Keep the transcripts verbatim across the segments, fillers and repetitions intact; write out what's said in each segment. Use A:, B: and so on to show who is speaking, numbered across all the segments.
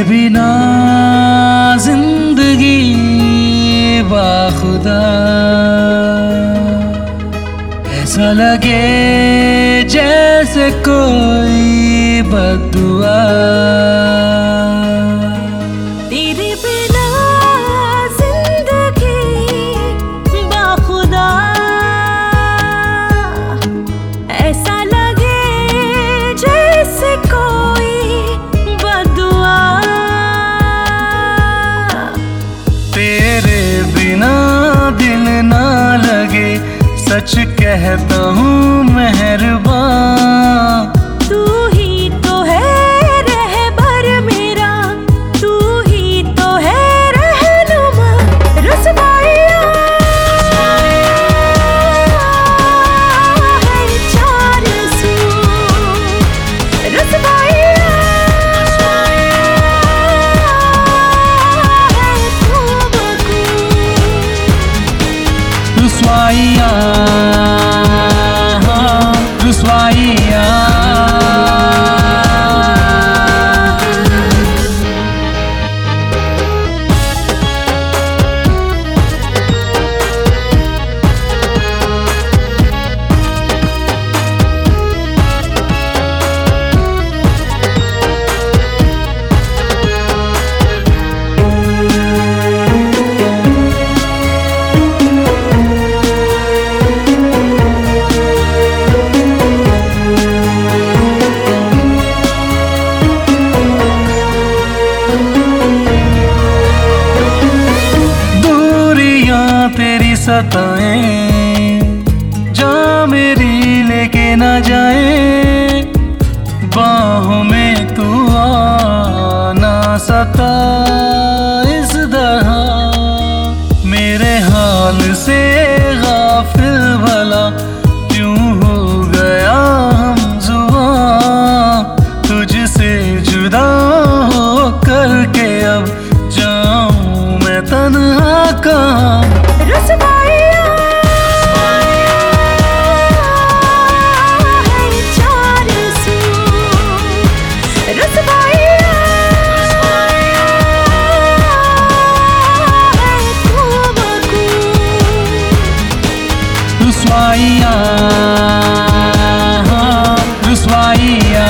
A: बिना जिंदगी बाखुदा, ऐसा लगे जैसे कोई बद्दुआ।
B: तेरे बिना जिंदगी बाखुदा, ऐसा लगे जैसे कोई बद्दुआ।
A: तेरे बिना दिल ना लगे, सच कहता हूँ मेहरबान।
B: तू ही तो है रहबर मेरा, तू ही तो है रहनुमा। रुसवाइयाँ है चार सू, रुसवाइयाँ है खूबकू।
A: रुसवाइयाँ, रुसवाइयाँ। तेरी सताएं जा मेरी लेके ना जाए, बाहों में तू आना सता इस तरह। मेरे हाल से गाफिल भला क्यों हो गया हमजुआ, तुझसे जुदा हो करके अब जाऊं मैं तन्हा कहाँ।
B: रुसवाइयाँ है चार सू, रुसवाइयाँ है खूबकू।
A: रुसवाइयाँ, रुसवाइयाँ।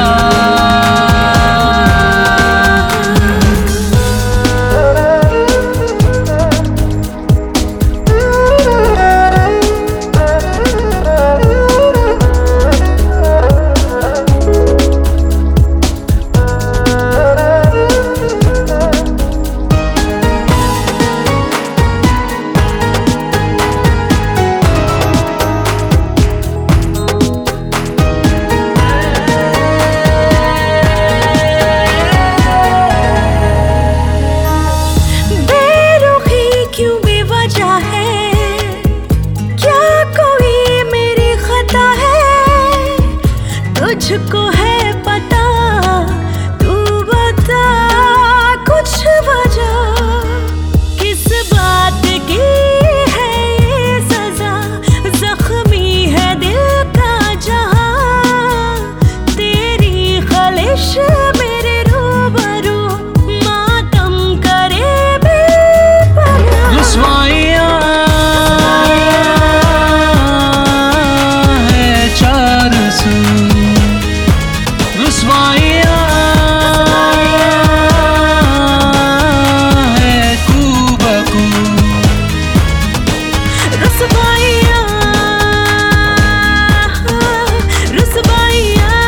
B: तुझको है पता, तू बता कुछ वजह, किस बात की है ये सजा। जख्मी है दिल का जहां, तेरी खलिश मेरे रूबरू मातम करे बेपनाह।
A: रुसवाइयाँ है चार सू, रुसवाइयाँ है खूबकू।
B: रुसवाइयाँ, रुसवाइयाँ।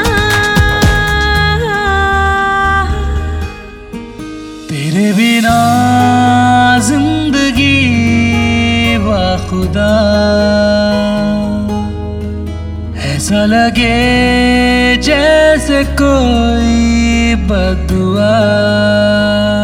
A: तेरे बिना जिंदगी बाखुदा, ऐसा लगे जैसे कोई बद्दुआ।